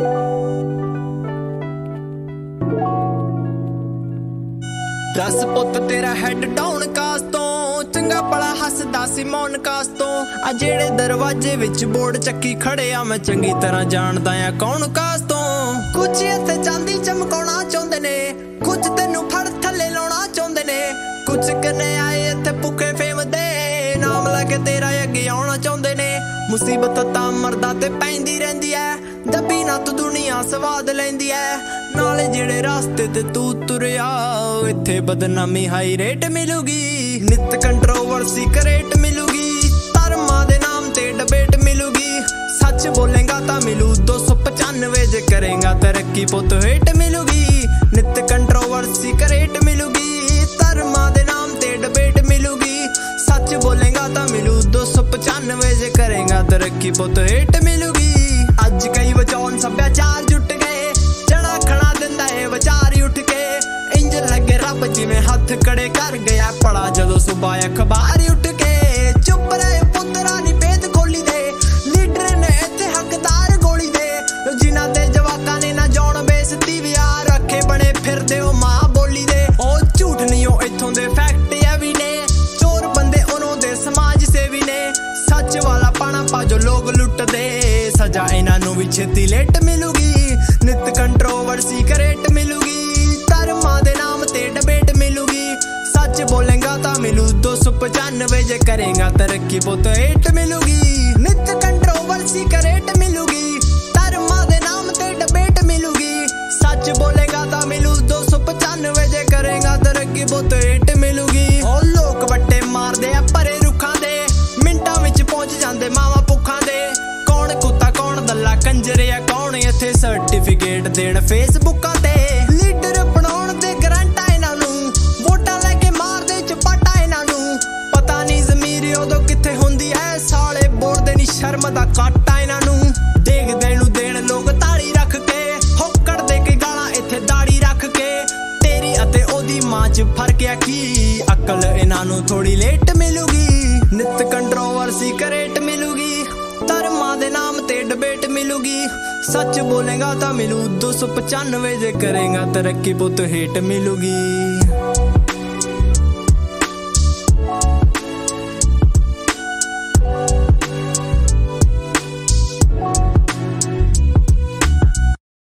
दस पुत तेरा हैड डाउन कास तो चंगा बड़ा हसदा सी मौन कास तो आ जेड़े दरवाजे विच बोर्ड चक्की खड़े आ मैं चंगी तरह जानदा आ कौन कास तो कुछ इत्थे चांदी चमकाउणा चाहुंदे ने कुछ तैनू फड़ थल्ले लाउणा चाहुंदे ने कुछ कने आए इत्थे भुखे फेम दे नाम लैके तेरा अगे आउणा चाहुंदे ने मुसीबत तां मरदा ते पैंदी रहिंदी ऐ दब्बी ना तू दुनिया स्वाद लैंदी ऐ नाले जेड़े रास्ते ते तू तुरिया इत्थे बदनामी हाई रेट मिलूगी नित कंट्रोवर्सी करेट मिलूगी धर्मां दे नाम ते डिबेट मिलूगी सच बोलेगा तां मिलू 295 जे करेगा तरक्की पुत हेट मिलूगी नित कंट्रोवर्सी करेट मिलूगी धर्मां दे नाम ते डिबेट मिलूगी सच बोलेगा तां मिलू 295 जे करेगा तरक्की पुत हेट मिलूगी अज कई बचौन सभ्याचार जुट गए जड़ा खड़ा दिंदा है विचार उठ के इंज लगे रब जिवें हथ कड़े कर गया पड़ा जदों सुबह अखबार उठ के चुप रहे पुत्तरा नी भेद खोली दे लीडर ने इत्थे हकदार गोली दे जिन्हां दे जवाकां ने ना जौन बेइज्जती विहार रखे बने फिरदे ओ मां बोली दे ओ झूठ नहीं ओ इत्थों दे फैक्ट है भी ने चोर बंदे उन्हों दे समाज सेवी ने सच वाला पाना पा जो लोग लुट दे सजा इन्हां नूं भी छेती लेट मिलूगी नित कंट्रोवर्सी करेट मिलूगी धर्मां दे नाम ते डिबेट मिलूगी सच बोलेगा तां मिलू 295 जे करेगा तरक्की पुत हेट मिलूगी नित कंट्रोवर्सी करेट मिलूगी धर्मां दे नाम ते डिबेट मिलूगी सच बोलेगा तां मिलू 295 जे करेगा तरक्की पुत हेट मिलूगी ओ लोक वट्टे मारदे आ भरे रुखां दे मिंटां विच पहुंच जांदे मावां भुखां दे कौन कुत्ता कौन दल्ला कंजर या कौन इत्थे सर्टिफिकेट देण फेसबुकां ते लीडर बनाउण दे गरंटा इन्हां नूं वोटां लैके मारदे चपाटा इन्हां नूं पता नहीं ज़मीर उदों कित्थे हुंदी ऐ साले बोलदे नी शर्म दा काटा इन्हां नूं देखदे नूं देण लोग ताड़ी रख के होकड़ दे के गालां इत्थे दाड़ी रख के तेरी अते ओदी मां च फर्क है की अकल इन्हां नूं थोड़ी लेट मिलूगी नित कंट्रोवर्सी करेट मिलूगी धर्मां दे नाम ते डिबेट मिलूगी सच बोलेगा तां मिलू 295 जे करेगा तरक्की पुत हेट मिलूगी।